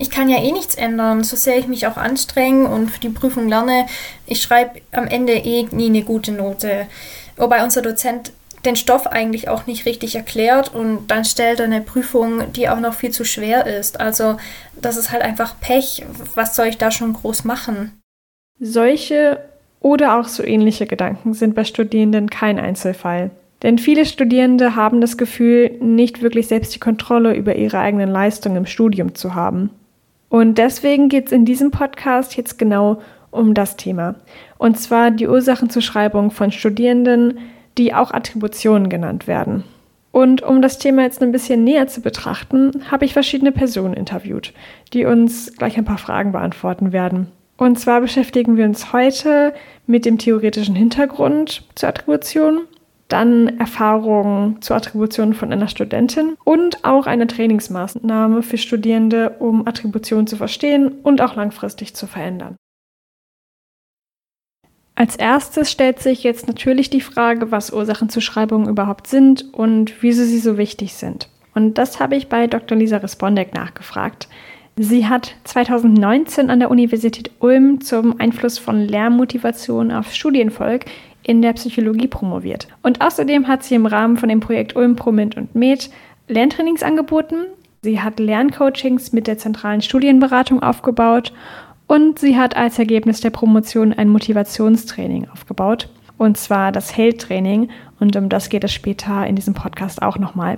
Ich kann ja eh nichts ändern, so sehr ich mich auch anstrenge und für die Prüfung lerne. Ich schreibe am Ende eh nie eine gute Note. Wobei unser Dozent den Stoff eigentlich auch nicht richtig erklärt und dann stellt er eine Prüfung, die auch noch viel zu schwer ist. Also das ist halt einfach Pech. Was soll ich da schon groß machen? Solche oder auch so ähnliche Gedanken sind bei Studierenden kein Einzelfall. Denn viele Studierende haben das Gefühl, nicht wirklich selbst die Kontrolle über ihre eigenen Leistungen im Studium zu haben. Und deswegen geht es in diesem Podcast jetzt genau um das Thema. Und zwar die Ursachenzuschreibung von Studierenden, die auch Attributionen genannt werden. Und um das Thema jetzt ein bisschen näher zu betrachten, habe ich verschiedene Personen interviewt, die uns gleich ein paar Fragen beantworten werden. Und zwar beschäftigen wir uns heute mit dem theoretischen Hintergrund zur Attribution, dann Erfahrungen zur Attribution von einer Studentin und auch eine Trainingsmaßnahme für Studierende, um Attribution zu verstehen und auch langfristig zu verändern. Als erstes stellt sich jetzt natürlich die Frage, was Ursachenzuschreibungen überhaupt sind und wieso sie so wichtig sind. Und das habe ich bei Dr. Lisa Respondek nachgefragt. Sie hat 2019 an der Universität Ulm zum Einfluss von Lernmotivation auf Studienerfolg in der Psychologie promoviert. Und außerdem hat sie im Rahmen von dem Projekt Ulm Pro Mint und Med Lerntrainings angeboten. Sie hat Lerncoachings mit der zentralen Studienberatung aufgebaut und sie hat als Ergebnis der Promotion ein Motivationstraining aufgebaut. Und zwar das HALT-Training. Und um das geht es später in diesem Podcast auch nochmal.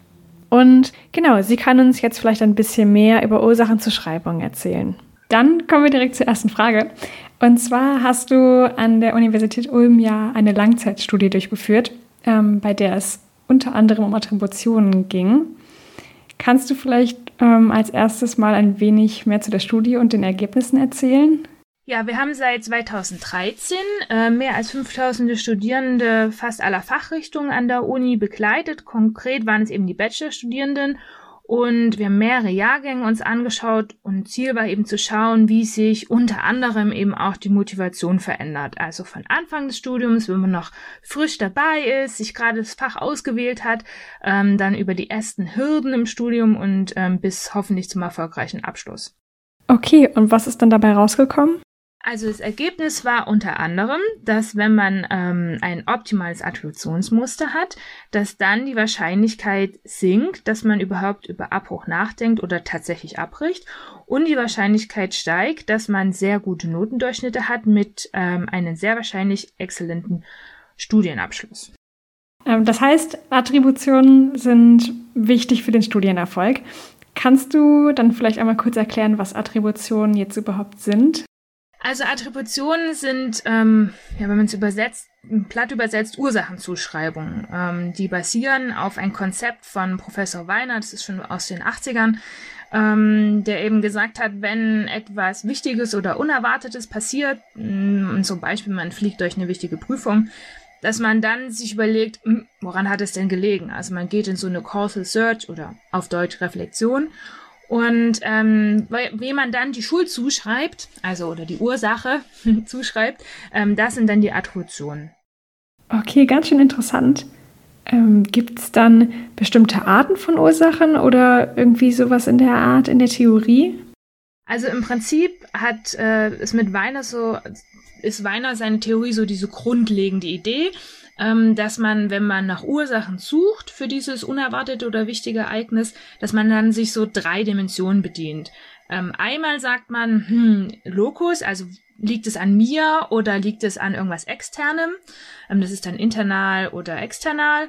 Und genau, sie kann uns jetzt vielleicht ein bisschen mehr über Ursachenzuschreibungen erzählen. Dann kommen wir direkt zur ersten Frage. Und zwar hast du an der Universität Ulm ja eine Langzeitstudie durchgeführt, bei der es unter anderem um Attributionen ging. Kannst du vielleicht als erstes mal ein wenig mehr zu der Studie und den Ergebnissen erzählen? Ja, wir haben seit 2013 mehr als 5000 Studierende fast aller Fachrichtungen an der Uni begleitet. Konkret waren es eben die Bachelorstudierenden. Und wir haben mehrere Jahrgänge uns angeschaut und Ziel war eben zu schauen, wie sich unter anderem eben auch die Motivation verändert. Also von Anfang des Studiums, wenn man noch frisch dabei ist, sich gerade das Fach ausgewählt hat, dann über die ersten Hürden im Studium und bis hoffentlich zum erfolgreichen Abschluss. Okay, und was ist dann dabei rausgekommen? Also das Ergebnis war unter anderem, dass wenn man ein optimales Attributionsmuster hat, dass dann die Wahrscheinlichkeit sinkt, dass man überhaupt über Abbruch nachdenkt oder tatsächlich abbricht und die Wahrscheinlichkeit steigt, dass man sehr gute Notendurchschnitte hat mit einem sehr wahrscheinlich exzellenten Studienabschluss. Das heißt, Attributionen sind wichtig für den Studienerfolg. Kannst du dann vielleicht einmal kurz erklären, was Attributionen jetzt überhaupt sind? Also Attributionen sind, wenn man es übersetzt, platt übersetzt, Ursachenzuschreibungen. Die basieren auf ein Konzept von Professor Weiner, das ist schon aus den 80ern, der eben gesagt hat, wenn etwas Wichtiges oder Unerwartetes passiert, zum Beispiel man fliegt durch eine wichtige Prüfung, dass man dann sich überlegt, woran hat es denn gelegen? Also man geht in so eine Causal Search oder auf Deutsch Reflexion. Und wem man dann die Schuld zuschreibt, also oder die Ursache zuschreibt, das sind dann die Attributionen. Okay, ganz schön interessant. Gibt es dann bestimmte Arten von Ursachen oder irgendwie sowas in der Art in der Theorie? Also im Prinzip hat es mit Weiner ist Weiner seine Theorie so diese grundlegende Idee, dass man, wenn man nach Ursachen sucht für dieses unerwartete oder wichtige Ereignis, dass man dann sich so 3 Dimensionen bedient. Einmal sagt man, Locus, also liegt es an mir oder liegt es an irgendwas Externem? Das ist dann internal oder external.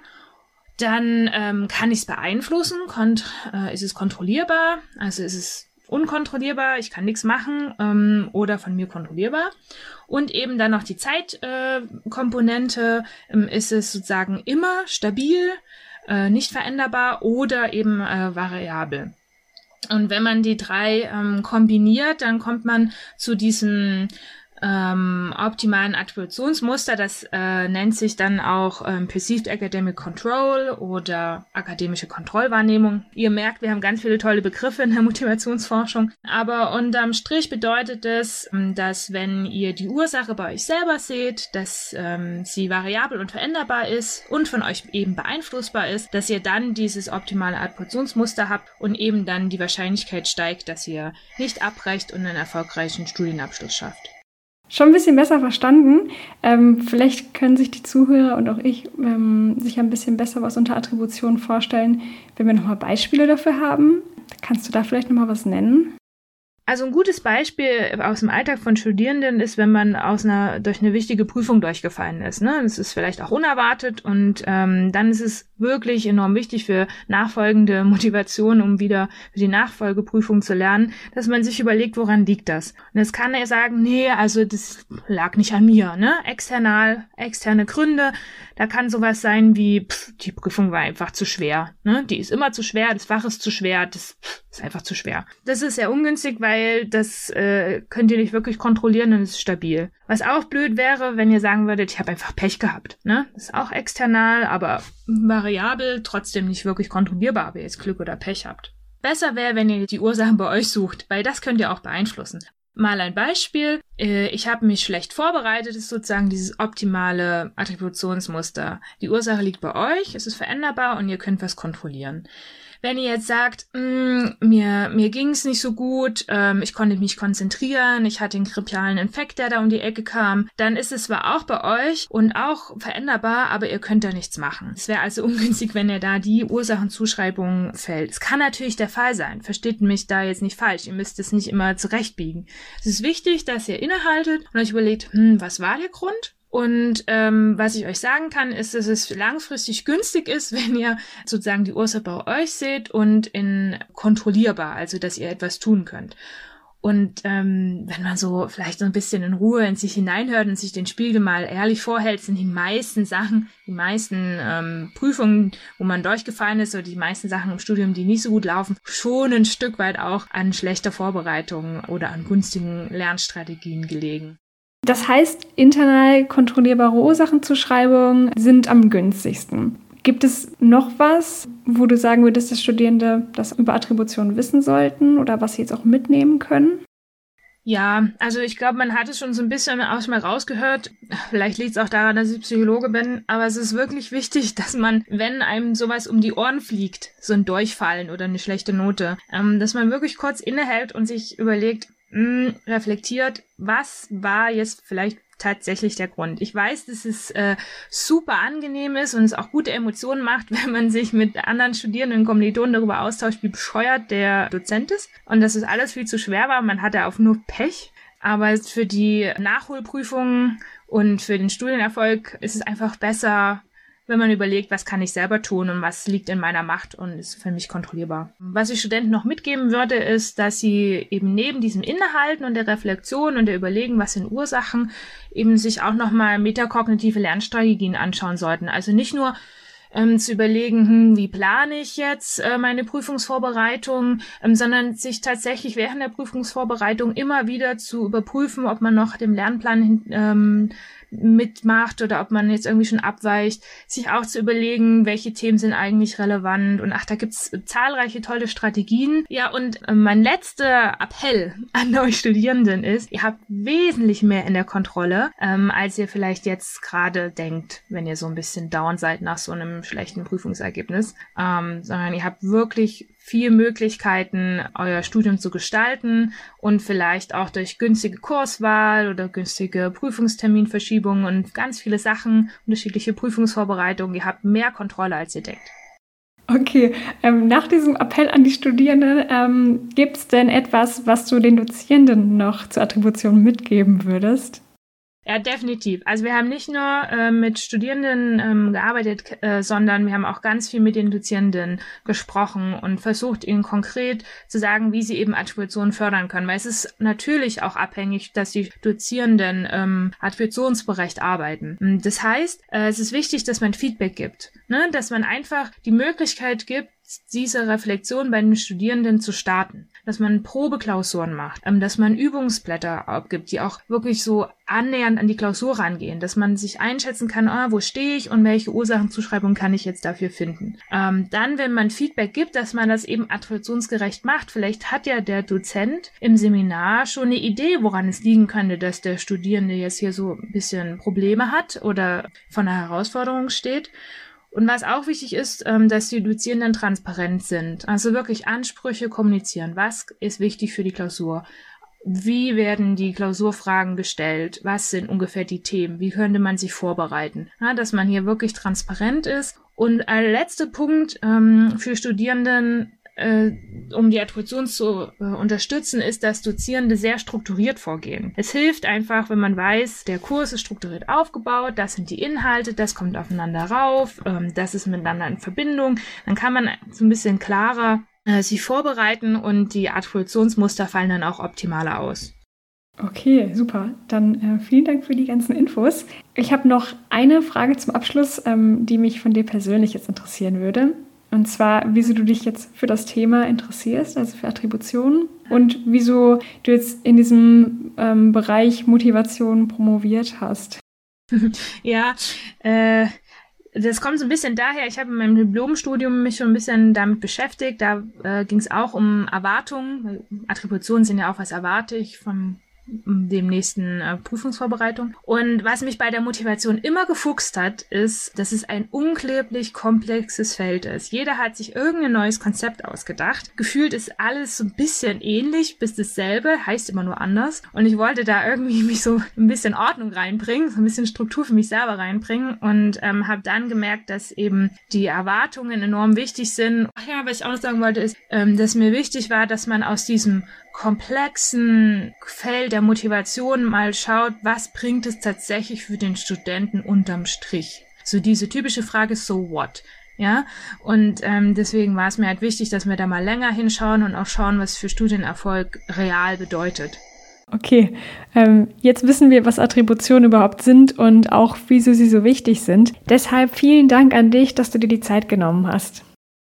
Dann kann ich es beeinflussen, ist es kontrollierbar, also ist es unkontrollierbar, ich kann nichts machen oder von mir kontrollierbar. Und eben dann noch die Zeitkomponente, ist es sozusagen immer stabil, nicht veränderbar oder eben variabel. Und wenn man die 3 kombiniert, dann kommt man zu diesem optimalen Attributionsmuster. Das nennt sich dann auch Perceived Academic Control oder akademische Kontrollwahrnehmung. Ihr merkt, wir haben ganz viele tolle Begriffe in der Motivationsforschung. Aber unterm Strich bedeutet es, dass wenn ihr die Ursache bei euch selber seht, dass sie variabel und veränderbar ist und von euch eben beeinflussbar ist, dass ihr dann dieses optimale Attributionsmuster habt und eben dann die Wahrscheinlichkeit steigt, dass ihr nicht abbrecht und einen erfolgreichen Studienabschluss schafft. Schon ein bisschen besser verstanden. Vielleicht können sich die Zuhörer und auch ich sich ein bisschen besser was unter Attribution vorstellen, wenn wir nochmal Beispiele dafür haben. Kannst du da vielleicht nochmal was nennen? Also ein gutes Beispiel aus dem Alltag von Studierenden ist, wenn man durch eine wichtige Prüfung durchgefallen ist. Ne? Das ist vielleicht auch unerwartet und dann ist es wirklich enorm wichtig für nachfolgende Motivation, um wieder für die Nachfolgeprüfung zu lernen, dass man sich überlegt, woran liegt das? Und jetzt kann er sagen, nee, also das lag nicht an mir, ne? Externe Gründe. Da kann sowas sein wie, die Prüfung war einfach zu schwer, ne? Die ist immer zu schwer, das Fach ist zu schwer, das ist einfach zu schwer. Das ist sehr ungünstig, weil das könnt ihr nicht wirklich kontrollieren und es ist stabil. Was auch blöd wäre, wenn ihr sagen würdet, ich habe einfach Pech gehabt, ne? Das ist auch external, aber variabel, trotzdem nicht wirklich kontrollierbar, ob ihr jetzt Glück oder Pech habt. Besser wäre, wenn ihr die Ursachen bei euch sucht, weil das könnt ihr auch beeinflussen. Mal ein Beispiel. Ich habe mich schlecht vorbereitet, ist sozusagen dieses optimale Attributionsmuster. Die Ursache liegt bei euch, es ist veränderbar und ihr könnt was kontrollieren. Wenn ihr jetzt sagt, mir ging es nicht so gut, ich konnte mich konzentrieren, ich hatte einen grippialen Infekt, der da um die Ecke kam, dann ist es zwar auch bei euch und auch veränderbar, aber ihr könnt da nichts machen. Es wäre also ungünstig, wenn ihr da die Ursachenzuschreibung fällt. Es kann natürlich der Fall sein, versteht mich da jetzt nicht falsch, ihr müsst es nicht immer zurechtbiegen. Es ist wichtig, dass ihr innehaltet und euch überlegt, was war der Grund? Und was ich euch sagen kann, ist, dass es langfristig günstig ist, wenn ihr sozusagen die Ursache bei euch seht und in kontrollierbar, also dass ihr etwas tun könnt. Und wenn man so vielleicht so ein bisschen in Ruhe in sich hineinhört und sich den Spiegel mal ehrlich vorhält, sind die meisten Prüfungen, wo man durchgefallen ist, oder die meisten Sachen im Studium, die nicht so gut laufen, schon ein Stück weit auch an schlechter Vorbereitung oder an günstigen Lernstrategien gelegen. Das heißt, internal kontrollierbare Ursachenzuschreibungen sind am günstigsten. Gibt es noch was, wo du sagen würdest, dass Studierende das über Attribution wissen sollten oder was sie jetzt auch mitnehmen können? Ja, also ich glaube, man hat es schon so ein bisschen aus mir rausgehört. Vielleicht liegt es auch daran, dass ich Psychologe bin, aber es ist wirklich wichtig, dass man, wenn einem sowas um die Ohren fliegt, so ein Durchfallen oder eine schlechte Note, dass man wirklich kurz innehält und sich überlegt, reflektiert, was war jetzt vielleicht tatsächlich der Grund. Ich weiß, dass es super angenehm ist und es auch gute Emotionen macht, wenn man sich mit anderen Studierenden und Kommilitonen darüber austauscht, wie bescheuert der Dozent ist und dass es alles viel zu schwer war. Man hatte auch nur Pech. Aber für die Nachholprüfungen und für den Studienerfolg ist es einfach besser, wenn man überlegt, was kann ich selber tun und was liegt in meiner Macht und ist für mich kontrollierbar. Was ich Studenten noch mitgeben würde, ist, dass sie eben neben diesem Innehalten und der Reflexion und der Überlegen, was sind Ursachen, eben sich auch nochmal metakognitive Lernstrategien anschauen sollten. Also nicht nur zu überlegen, wie plane ich jetzt meine Prüfungsvorbereitung, sondern sich tatsächlich während der Prüfungsvorbereitung immer wieder zu überprüfen, ob man noch dem Lernplan mitmacht oder ob man jetzt irgendwie schon abweicht, sich auch zu überlegen, welche Themen sind eigentlich relevant und da gibt's zahlreiche tolle Strategien. Ja, und mein letzter Appell an euch Studierenden ist, ihr habt wesentlich mehr in der Kontrolle, als ihr vielleicht jetzt gerade denkt, wenn ihr so ein bisschen down seid nach so einem schlechten Prüfungsergebnis, sondern ihr habt wirklich viele Möglichkeiten, euer Studium zu gestalten und vielleicht auch durch günstige Kurswahl oder günstige Prüfungsterminverschiebungen und ganz viele Sachen, unterschiedliche Prüfungsvorbereitungen. Ihr habt mehr Kontrolle, als ihr denkt. Okay, nach diesem Appell an die Studierenden, gibt es denn etwas, was du den Dozierenden noch zur Attribution mitgeben würdest? Ja, definitiv. Also wir haben nicht nur mit Studierenden gearbeitet, sondern wir haben auch ganz viel mit den Dozierenden gesprochen und versucht, ihnen konkret zu sagen, wie sie eben Attribution fördern können. Weil es ist natürlich auch abhängig, dass die Dozierenden attributionsberecht arbeiten. Das heißt, es ist wichtig, dass man Feedback gibt, ne? Dass man einfach die Möglichkeit gibt, diese Reflexion bei den Studierenden zu starten. dass man Probeklausuren macht, dass man Übungsblätter abgibt, die auch wirklich so annähernd an die Klausur rangehen, dass man sich einschätzen kann, wo stehe ich und welche Ursachenzuschreibung kann ich jetzt dafür finden. Dann, wenn man Feedback gibt, dass man das eben attributionsgerecht macht, vielleicht hat ja der Dozent im Seminar schon eine Idee, woran es liegen könnte, dass der Studierende jetzt hier so ein bisschen Probleme hat oder vor einer Herausforderung steht. Und was auch wichtig ist, dass die Dozierenden transparent sind. Also wirklich Ansprüche kommunizieren. Was ist wichtig für die Klausur? Wie werden die Klausurfragen gestellt? Was sind ungefähr die Themen? Wie könnte man sich vorbereiten? Ja, dass man hier wirklich transparent ist. Und als letzter Punkt für Studierenden, um die Attribution zu unterstützen, ist, dass Dozierende sehr strukturiert vorgehen. Es hilft einfach, wenn man weiß, der Kurs ist strukturiert aufgebaut, das sind die Inhalte, das kommt aufeinander rauf, das ist miteinander in Verbindung. Dann kann man so ein bisschen klarer sich vorbereiten und die Attributionsmuster fallen dann auch optimaler aus. Okay, super. Dann vielen Dank für die ganzen Infos. Ich habe noch eine Frage zum Abschluss, die mich von dir persönlich jetzt interessieren würde. Und zwar, wieso du dich jetzt für das Thema interessierst, also für Attributionen, und wieso du jetzt in diesem Bereich Motivation promoviert hast. Ja, das kommt so ein bisschen daher, ich habe in meinem Diplomstudium mich schon ein bisschen damit beschäftigt. Da ging es auch um Erwartungen. Attributionen sind ja auch, was erwarte ich von dem nächsten Prüfungsvorbereitung. Und was mich bei der Motivation immer gefuchst hat, ist, dass es ein unglaublich komplexes Feld ist. Jeder hat sich irgendein neues Konzept ausgedacht. Gefühlt ist alles so ein bisschen ähnlich, bis dasselbe, heißt immer nur anders. Und ich wollte da irgendwie mich so ein bisschen Ordnung reinbringen, so ein bisschen Struktur für mich selber reinbringen und habe dann gemerkt, dass eben die Erwartungen enorm wichtig sind. Ach ja, was ich auch noch sagen wollte, ist, dass mir wichtig war, dass man aus diesem komplexen Feld der Motivation mal schaut, was bringt es tatsächlich für den Studenten unterm Strich. So diese typische Frage, so what? Ja, und deswegen war es mir halt wichtig, dass wir da mal länger hinschauen und auch schauen, was für Studienerfolg real bedeutet. Okay, jetzt wissen wir, was Attributionen überhaupt sind und auch, wieso sie so wichtig sind. Deshalb vielen Dank an dich, dass du dir die Zeit genommen hast.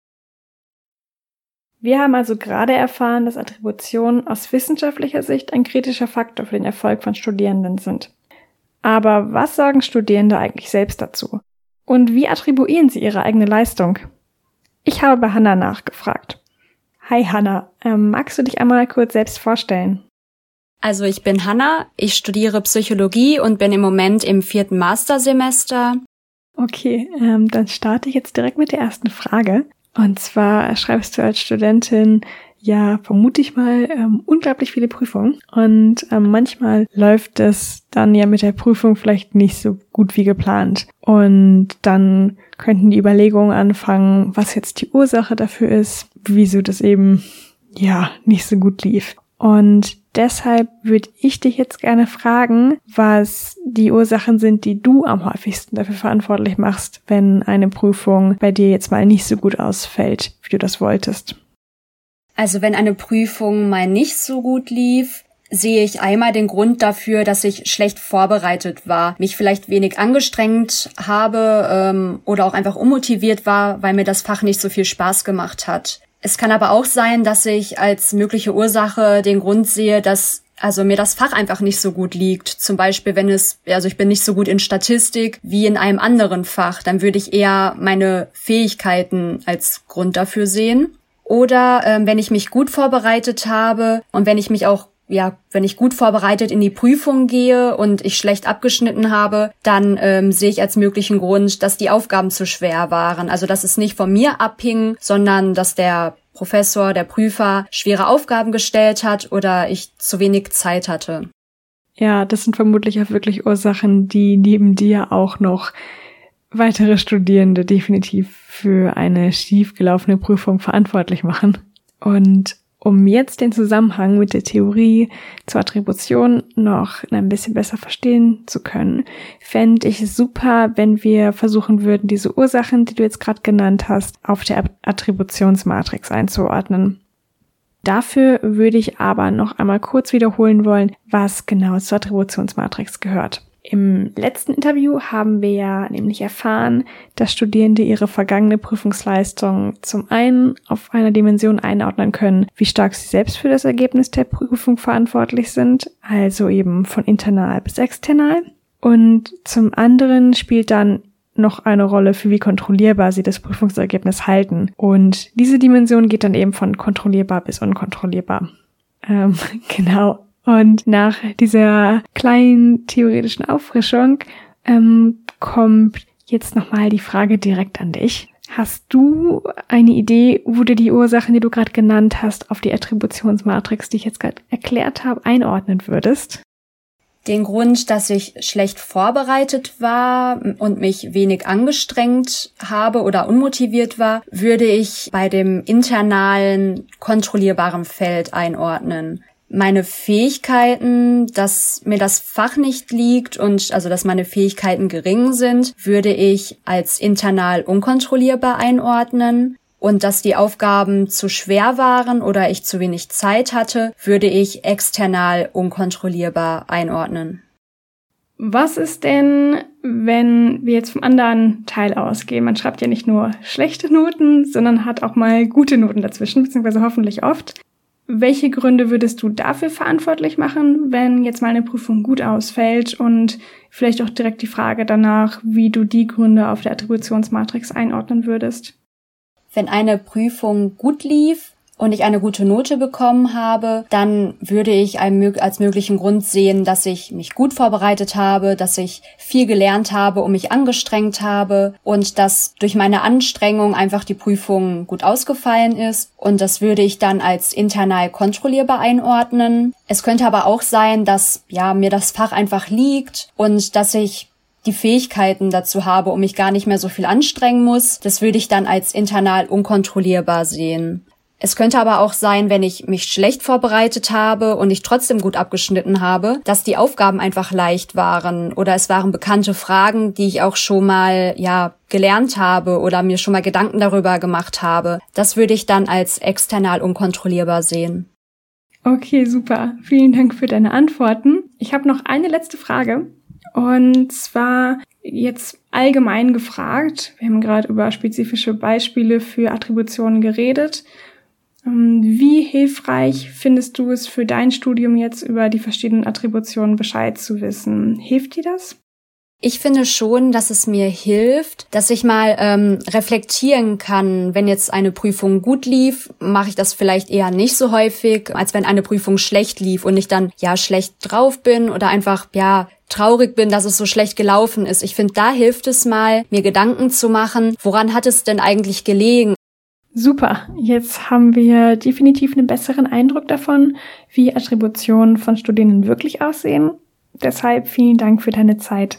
Wir haben also gerade erfahren, dass Attributionen aus wissenschaftlicher Sicht ein kritischer Faktor für den Erfolg von Studierenden sind. Aber was sagen Studierende eigentlich selbst dazu? Und wie attribuieren sie ihre eigene Leistung? Ich habe bei Hannah nachgefragt. Hi Hannah, magst du dich einmal kurz selbst vorstellen? Also ich bin Hannah, ich studiere Psychologie und bin im Moment im 4. Mastersemester. Okay, dann starte ich jetzt direkt mit der ersten Frage. Und zwar schreibst du als Studentin, ja, vermute ich mal, unglaublich viele Prüfungen. Und manchmal läuft es dann ja mit der Prüfung vielleicht nicht so gut wie geplant. Und dann könnten die Überlegungen anfangen, was jetzt die Ursache dafür ist, wieso das eben, ja, nicht so gut lief. Und deshalb würde ich dich jetzt gerne fragen, was die Ursachen sind, die du am häufigsten dafür verantwortlich machst, wenn eine Prüfung bei dir jetzt mal nicht so gut ausfällt, wie du das wolltest. Also wenn eine Prüfung mal nicht so gut lief, sehe ich einmal den Grund dafür, dass ich schlecht vorbereitet war, mich vielleicht wenig angestrengt habe oder auch einfach unmotiviert war, weil mir das Fach nicht so viel Spaß gemacht hat. Es kann aber auch sein, dass ich als mögliche Ursache den Grund sehe, dass mir das Fach einfach nicht so gut liegt. Zum Beispiel, ich bin nicht so gut in Statistik wie in einem anderen Fach, dann würde ich eher meine Fähigkeiten als Grund dafür sehen. Oder wenn ich mich gut vorbereitet habe und wenn ich gut vorbereitet in die Prüfung gehe und ich schlecht abgeschnitten habe, dann sehe ich als möglichen Grund, dass die Aufgaben zu schwer waren. Also dass es nicht von mir abhing, sondern dass der Professor, der Prüfer schwere Aufgaben gestellt hat oder ich zu wenig Zeit hatte. Ja, das sind vermutlich auch wirklich Ursachen, die neben dir auch noch weitere Studierende definitiv für eine schiefgelaufene Prüfung verantwortlich machen. Und um jetzt den Zusammenhang mit der Theorie zur Attribution noch ein bisschen besser verstehen zu können, fände ich es super, wenn wir versuchen würden, diese Ursachen, die du jetzt gerade genannt hast, auf der Attributionsmatrix einzuordnen. Dafür würde ich aber noch einmal kurz wiederholen wollen, was genau zur Attributionsmatrix gehört. Im letzten Interview haben wir ja nämlich erfahren, dass Studierende ihre vergangene Prüfungsleistung zum einen auf einer Dimension einordnen können, wie stark sie selbst für das Ergebnis der Prüfung verantwortlich sind, also eben von internal bis external. Und zum anderen spielt dann noch eine Rolle, für wie kontrollierbar sie das Prüfungsergebnis halten. Und diese Dimension geht dann eben von kontrollierbar bis unkontrollierbar. Genau. Und nach dieser kleinen theoretischen Auffrischung kommt jetzt nochmal die Frage direkt an dich. Hast du eine Idee, wo du die Ursachen, die du gerade genannt hast, auf die Attributionsmatrix, die ich jetzt gerade erklärt habe, einordnen würdest? Den Grund, dass ich schlecht vorbereitet war und mich wenig angestrengt habe oder unmotiviert war, würde ich bei dem internalen, kontrollierbaren Feld einordnen. Meine Fähigkeiten, dass mir das Fach nicht liegt und also dass meine Fähigkeiten gering sind, würde ich als internal unkontrollierbar einordnen. Und dass die Aufgaben zu schwer waren oder ich zu wenig Zeit hatte, würde ich external unkontrollierbar einordnen. Was ist denn, wenn wir jetzt vom anderen Teil ausgehen? Man schreibt ja nicht nur schlechte Noten, sondern hat auch mal gute Noten dazwischen, beziehungsweise hoffentlich oft. Welche Gründe würdest du dafür verantwortlich machen, wenn jetzt mal eine Prüfung gut ausfällt? Und vielleicht auch direkt die Frage danach, wie du die Gründe auf der Attributionsmatrix einordnen würdest. Wenn eine Prüfung gut lief und ich eine gute Note bekommen habe, dann würde ich als möglichen Grund sehen, dass ich mich gut vorbereitet habe, dass ich viel gelernt habe und mich angestrengt habe und dass durch meine Anstrengung einfach die Prüfung gut ausgefallen ist. Und das würde ich dann als internal kontrollierbar einordnen. Es könnte aber auch sein, dass mir das Fach einfach liegt und dass ich die Fähigkeiten dazu habe und mich gar nicht mehr so viel anstrengen muss. Das würde ich dann als internal unkontrollierbar sehen. Es könnte aber auch sein, wenn ich mich schlecht vorbereitet habe und ich trotzdem gut abgeschnitten habe, dass die Aufgaben einfach leicht waren oder es waren bekannte Fragen, die ich auch schon mal gelernt habe oder mir schon mal Gedanken darüber gemacht habe. Das würde ich dann als external unkontrollierbar sehen. Okay, super. Vielen Dank für deine Antworten. Ich habe noch eine letzte Frage. Und zwar jetzt allgemein gefragt, wir haben gerade über spezifische Beispiele für Attributionen geredet. Wie hilfreich findest du es für dein Studium jetzt über die verschiedenen Attributionen Bescheid zu wissen? Hilft dir das? Ich finde schon, dass es mir hilft, dass ich mal reflektieren kann. Wenn jetzt eine Prüfung gut lief, mache ich das vielleicht eher nicht so häufig, als wenn eine Prüfung schlecht lief und ich dann schlecht drauf bin oder einfach traurig bin, dass es so schlecht gelaufen ist. Ich finde, da hilft es mal, mir Gedanken zu machen, woran hat es denn eigentlich gelegen? Super, jetzt haben wir definitiv einen besseren Eindruck davon, wie Attributionen von Studierenden wirklich aussehen. Deshalb vielen Dank für deine Zeit.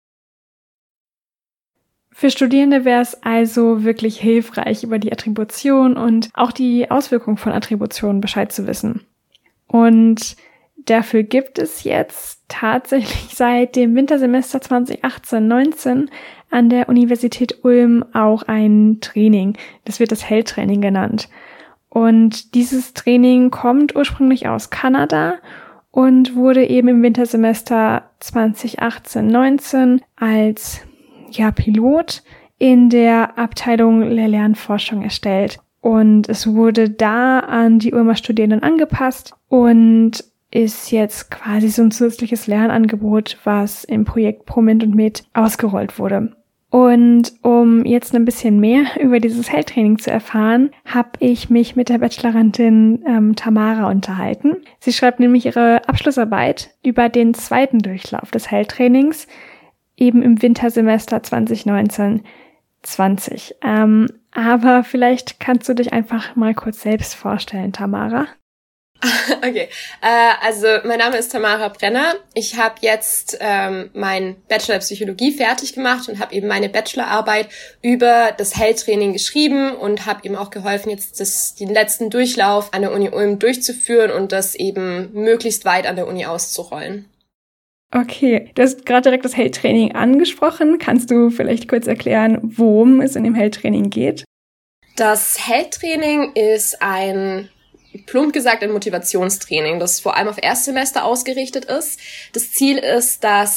Für Studierende wäre es also wirklich hilfreich, über die Attribution und auch die Auswirkungen von Attributionen Bescheid zu wissen. Und dafür gibt es jetzt tatsächlich seit dem Wintersemester 2018/19 an der Universität Ulm auch ein Training. Das wird das HELT-Training genannt. Und dieses Training kommt ursprünglich aus Kanada und wurde eben im Wintersemester 2018/19 als Pilot in der Abteilung Lehr-Lernforschung erstellt. Und es wurde da an die Ulmer Studierenden angepasst und ist jetzt quasi so ein zusätzliches Lernangebot, was im Projekt ProMint und Med ausgerollt wurde. Und um jetzt ein bisschen mehr über dieses HELT-Training zu erfahren, habe ich mich mit der Bachelorandin Tamara unterhalten. Sie schreibt nämlich ihre Abschlussarbeit über den zweiten Durchlauf des HELT-Trainings, eben im Wintersemester 2019/20. Aber vielleicht kannst du dich einfach mal kurz selbst vorstellen, Tamara. Okay, also mein Name ist Tamara Brenner. Ich habe jetzt mein Bachelor Psychologie fertig gemacht und habe eben meine Bachelorarbeit über das HELT-Training geschrieben und habe eben auch geholfen, jetzt den letzten Durchlauf an der Uni Ulm durchzuführen und das eben möglichst weit an der Uni auszurollen. Okay, du hast gerade direkt das HELT-Training angesprochen. Kannst du vielleicht kurz erklären, worum es in dem HELT-Training geht? Das HELT-Training ist plump gesagt ein Motivationstraining, das vor allem auf Erstsemester ausgerichtet ist. Das Ziel ist, dass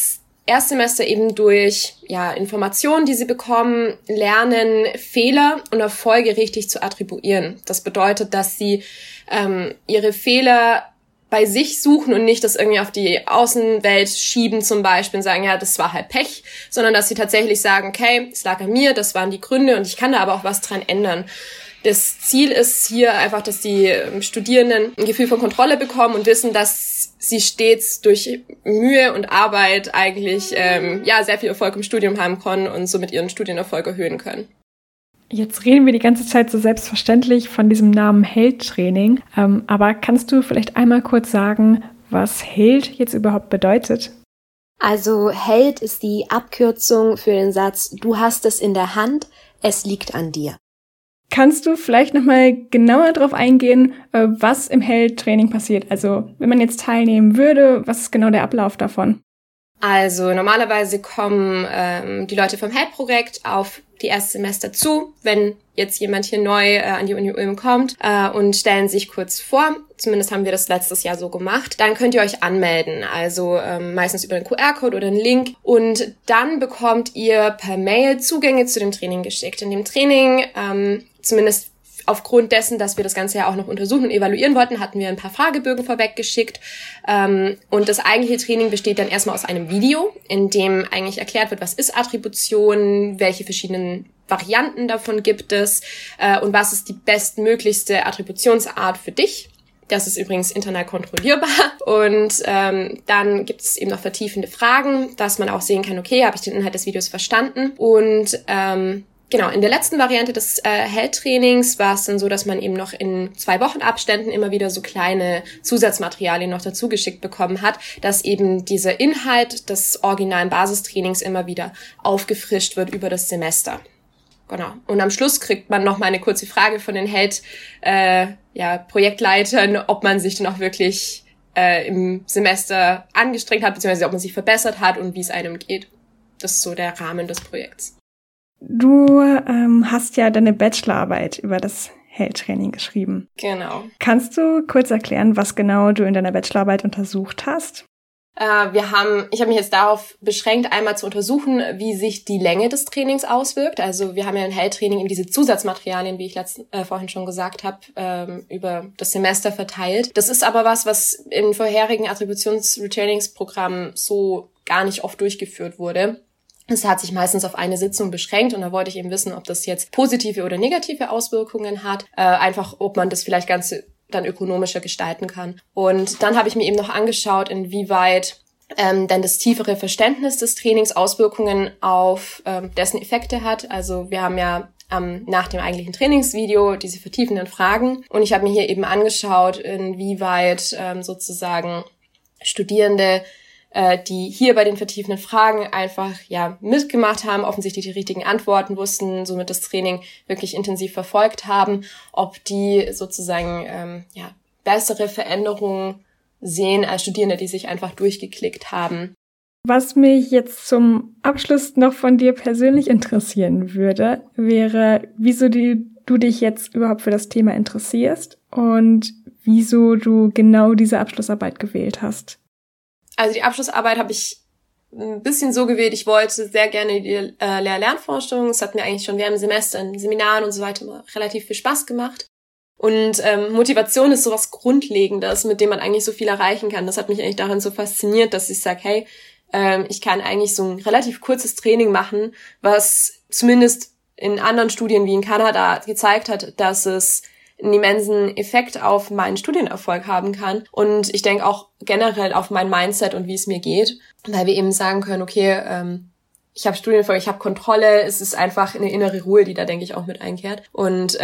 Erstsemester eben durch Informationen, die sie bekommen, lernen, Fehler und Erfolge richtig zu attribuieren. Das bedeutet, dass sie ihre Fehler bei sich suchen und nicht das irgendwie auf die Außenwelt schieben zum Beispiel und sagen, ja, das war halt Pech, sondern dass sie tatsächlich sagen, okay, es lag an mir, das waren die Gründe und ich kann da aber auch was dran ändern. Das Ziel ist hier einfach, dass die Studierenden ein Gefühl von Kontrolle bekommen und wissen, dass sie stets durch Mühe und Arbeit eigentlich sehr viel Erfolg im Studium haben können und somit ihren Studienerfolg erhöhen können. Jetzt reden wir die ganze Zeit so selbstverständlich von diesem Namen HELT-Training, aber kannst du vielleicht einmal kurz sagen, was HELT jetzt überhaupt bedeutet? Also HELT ist die Abkürzung für den Satz, du hast es in der Hand, es liegt an dir. Kannst du vielleicht nochmal genauer darauf eingehen, was im HELT-Training passiert? Also wenn man jetzt teilnehmen würde, was ist genau der Ablauf davon? Also normalerweise kommen die Leute vom HELT-Projekt auf die Erstsemester zu, wenn jetzt jemand hier neu an die Uni Ulm kommt und stellen sich kurz vor. Zumindest haben wir das letztes Jahr so gemacht. Dann könnt ihr euch anmelden, also meistens über einen QR-Code oder einen Link. Und dann bekommt ihr per Mail Zugänge zu dem Training geschickt. In dem Training, zumindest aufgrund dessen, dass wir das Ganze ja auch noch untersuchen und evaluieren wollten, hatten wir ein paar Fragebögen vorweg geschickt. Und das eigentliche Training besteht dann erstmal aus einem Video, in dem eigentlich erklärt wird, was ist Attribution, welche verschiedenen Varianten davon gibt es und was ist die bestmöglichste Attributionsart für dich. Das ist übrigens internal kontrollierbar. Und dann gibt es eben noch vertiefende Fragen, dass man auch sehen kann, okay, habe ich den Inhalt des Videos verstanden? Und genau, in der letzten Variante des HELT-Trainings war es dann so, dass man eben noch in 2 Wochenabständen immer wieder so kleine Zusatzmaterialien noch dazu geschickt bekommen hat, dass eben dieser Inhalt des originalen Basistrainings immer wieder aufgefrischt wird über das Semester. Genau. Und am Schluss kriegt man noch mal eine kurze Frage von den HELT-Projektleitern, ob man sich denn auch wirklich im Semester angestrengt hat, beziehungsweise ob man sich verbessert hat und wie es einem geht. Das ist so der Rahmen des Projekts. Du hast ja deine Bachelorarbeit über das HELT-Training geschrieben. Genau. Kannst du kurz erklären, was genau du in deiner Bachelorarbeit untersucht hast? Ich habe mich jetzt darauf beschränkt, einmal zu untersuchen, wie sich die Länge des Trainings auswirkt. Also wir haben ja ein HELT-Training in diese Zusatzmaterialien, wie ich vorhin schon gesagt habe, über das Semester verteilt. Das ist aber was in vorherigen Attributions-Retrainingsprogrammen so gar nicht oft durchgeführt wurde. Es hat sich meistens auf eine Sitzung beschränkt und da wollte ich eben wissen, ob das jetzt positive oder negative Auswirkungen hat. Einfach, ob man das vielleicht Ganze dann ökonomischer gestalten kann. Und dann habe ich mir eben noch angeschaut, inwieweit denn das tiefere Verständnis des Trainings Auswirkungen auf dessen Effekte hat. Also wir haben ja nach dem eigentlichen Trainingsvideo diese vertiefenden Fragen und ich habe mir hier eben angeschaut, inwieweit sozusagen Studierende die hier bei den vertiefenden Fragen einfach mitgemacht haben, offensichtlich die richtigen Antworten wussten, somit das Training wirklich intensiv verfolgt haben, ob die sozusagen bessere Veränderungen sehen als Studierende, die sich einfach durchgeklickt haben. Was mich jetzt zum Abschluss noch von dir persönlich interessieren würde, wäre, wieso du dich jetzt überhaupt für das Thema interessierst und wieso du genau diese Abschlussarbeit gewählt hast. Also die Abschlussarbeit habe ich ein bisschen so gewählt, ich wollte sehr gerne die Lehr-Lernforschung. Es hat mir eigentlich schon während dem Semester in Seminaren und so weiter relativ viel Spaß gemacht. Und Motivation ist sowas Grundlegendes, mit dem man eigentlich so viel erreichen kann. Das hat mich eigentlich daran so fasziniert, dass ich sage, hey, ich kann eigentlich so ein relativ kurzes Training machen, was zumindest in anderen Studien wie in Kanada gezeigt hat, dass es einen immensen Effekt auf meinen Studienerfolg haben kann und ich denke auch generell auf mein Mindset und wie es mir geht, weil wir eben sagen können, okay, ich habe Studienerfolg, ich habe Kontrolle, es ist einfach eine innere Ruhe, die da, denke ich, auch mit einkehrt. Und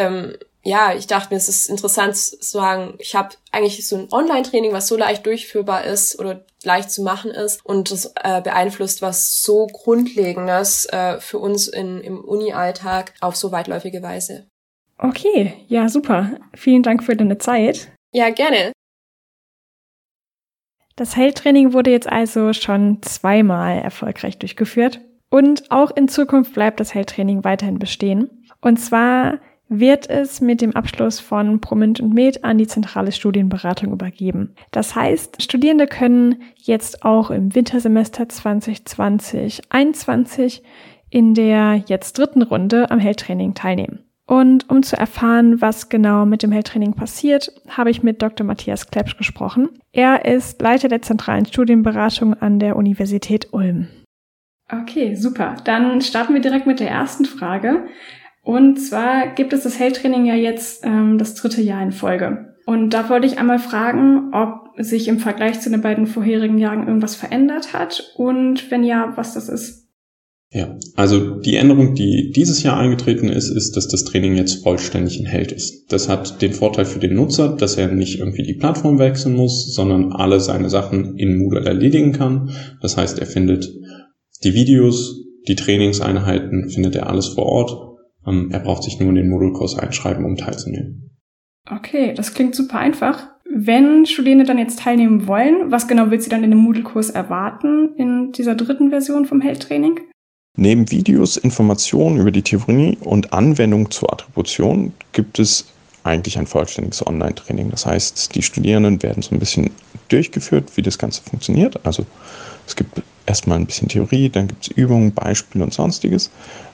ich dachte mir, es ist interessant zu sagen, ich habe eigentlich so ein Online-Training, was so leicht durchführbar ist oder leicht zu machen ist und das beeinflusst was so Grundlegendes für uns im Uni-Alltag auf so weitläufige Weise. Okay, ja, super. Vielen Dank für deine Zeit. Ja, gerne. Das HELT-Training wurde jetzt also schon 2-mal erfolgreich durchgeführt und auch in Zukunft bleibt das HELT-Training weiterhin bestehen. Und zwar wird es mit dem Abschluss von ProMint und Med an die zentrale Studienberatung übergeben. Das heißt, Studierende können jetzt auch im Wintersemester 2020/21 in der jetzt 3. Runde am HELT-Training teilnehmen. Und um zu erfahren, was genau mit dem HELT-Training passiert, habe ich mit Dr. Matthias Klepsch gesprochen. Er ist Leiter der zentralen Studienberatung an der Universität Ulm. Okay, super. Dann starten wir direkt mit der ersten Frage. Und zwar gibt es das HELT-Training ja jetzt das 3. Jahr in Folge. Und da wollte ich einmal fragen, ob sich im Vergleich zu den beiden vorherigen Jahren irgendwas verändert hat und wenn ja, was das ist. Ja, also die Änderung, die dieses Jahr eingetreten ist, dass das Training jetzt vollständig in HELT ist. Das hat den Vorteil für den Nutzer, dass er nicht irgendwie die Plattform wechseln muss, sondern alle seine Sachen in Moodle erledigen kann. Das heißt, er findet die Videos, die Trainingseinheiten, findet er alles vor Ort. Er braucht sich nur in den Moodle-Kurs einschreiben, um teilzunehmen. Okay, das klingt super einfach. Wenn Studierende dann jetzt teilnehmen wollen, was genau wird sie dann in dem Moodle-Kurs erwarten in dieser 3. Version vom HELT-Training? Neben Videos, Informationen über die Theorie und Anwendung zur Attribution gibt es eigentlich ein vollständiges Online-Training. Das heißt, die Studierenden werden so ein bisschen durchgeführt, wie das Ganze funktioniert. Also es gibt erstmal ein bisschen Theorie, dann gibt es Übungen, Beispiele und Sonstiges.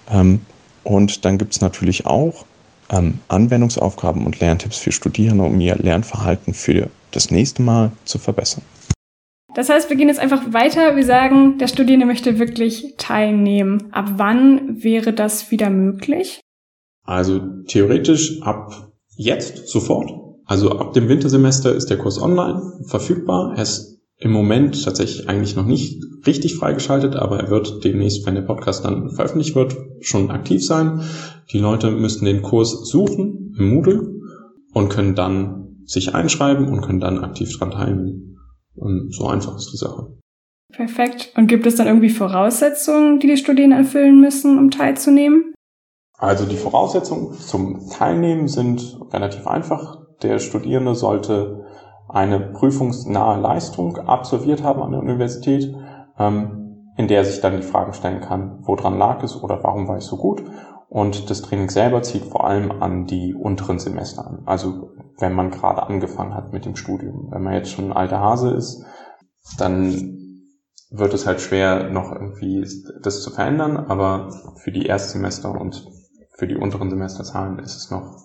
Und dann gibt es natürlich auch Anwendungsaufgaben und Lerntipps für Studierende, um ihr Lernverhalten für das nächste Mal zu verbessern. Das heißt, wir gehen jetzt einfach weiter. Wir sagen, der Studierende möchte wirklich teilnehmen. Ab wann wäre das wieder möglich? Also theoretisch ab jetzt, sofort. Also ab dem Wintersemester ist der Kurs online verfügbar. Er ist im Moment tatsächlich eigentlich noch nicht richtig freigeschaltet, aber er wird demnächst, wenn der Podcast dann veröffentlicht wird, schon aktiv sein. Die Leute müssten den Kurs suchen im Moodle und können dann sich einschreiben und können dann aktiv dran teilnehmen. Und so einfach ist die Sache. Perfekt. Und gibt es dann irgendwie Voraussetzungen, die Studierenden erfüllen müssen, um teilzunehmen? Also die Voraussetzungen zum Teilnehmen sind relativ einfach. Der Studierende sollte eine prüfungsnahe Leistung absolviert haben an der Universität, in der er sich dann die Fragen stellen kann, woran lag es oder warum war ich so gut. Und das Training selber zieht vor allem an die unteren Semester an. Also wenn man gerade angefangen hat mit dem Studium. Wenn man jetzt schon ein alter Hase ist, dann wird es halt schwer, noch irgendwie das zu verändern. Aber für die Erstsemester und für die unteren Semesterzahlen ist es noch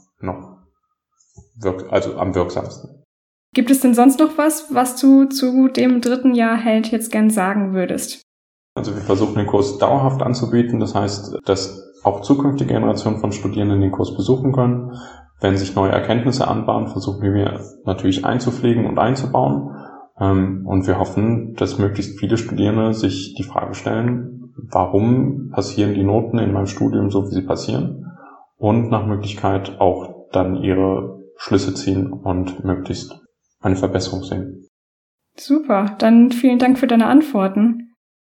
am wirksamsten. Gibt es denn sonst noch was du zu dem 3. Jahr HELT jetzt gern sagen würdest? Also wir versuchen den Kurs dauerhaft anzubieten. Das heißt, dass auch zukünftige Generationen von Studierenden den Kurs besuchen können. Wenn sich neue Erkenntnisse anbahnen, versuchen wir natürlich einzupflegen und einzubauen. Und wir hoffen, dass möglichst viele Studierende sich die Frage stellen, warum passieren die Noten in meinem Studium so, wie sie passieren? Und nach Möglichkeit auch dann ihre Schlüsse ziehen und möglichst eine Verbesserung sehen. Super, dann vielen Dank für deine Antworten.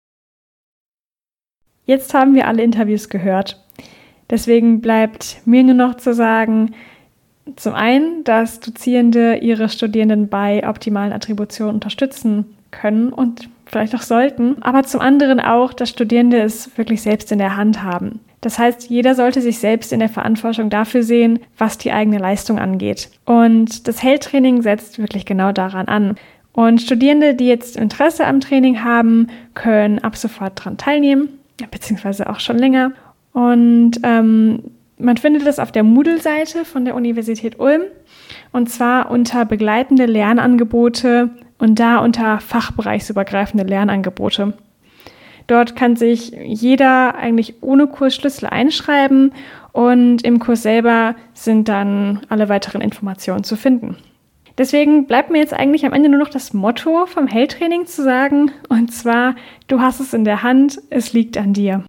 Jetzt haben wir alle Interviews gehört. Deswegen bleibt mir nur noch zu sagen, zum einen, dass Dozierende ihre Studierenden bei optimalen Attributionen unterstützen können und vielleicht auch sollten, aber zum anderen auch, dass Studierende es wirklich selbst in der Hand haben. Das heißt, jeder sollte sich selbst in der Verantwortung dafür sehen, was die eigene Leistung angeht. Und das HELT-Training setzt wirklich genau daran an. Und Studierende, die jetzt Interesse am Training haben, können ab sofort daran teilnehmen, beziehungsweise auch schon länger. Und man findet es auf der Moodle-Seite von der Universität Ulm, und zwar unter begleitende Lernangebote und da unter fachbereichsübergreifende Lernangebote. Dort kann sich jeder eigentlich ohne Kursschlüssel einschreiben und im Kurs selber sind dann alle weiteren Informationen zu finden. Deswegen bleibt mir jetzt eigentlich am Ende nur noch das Motto vom HELT-Training zu sagen, und zwar, du hast es in der Hand, es liegt an dir.